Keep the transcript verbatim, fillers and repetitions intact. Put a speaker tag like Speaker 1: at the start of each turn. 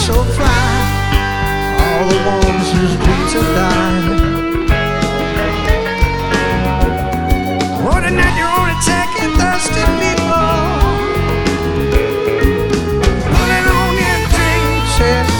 Speaker 1: so fine, all the ones whose dreams have died. Oh, tonight you're only taking thirsty people, pulling on your drink chest.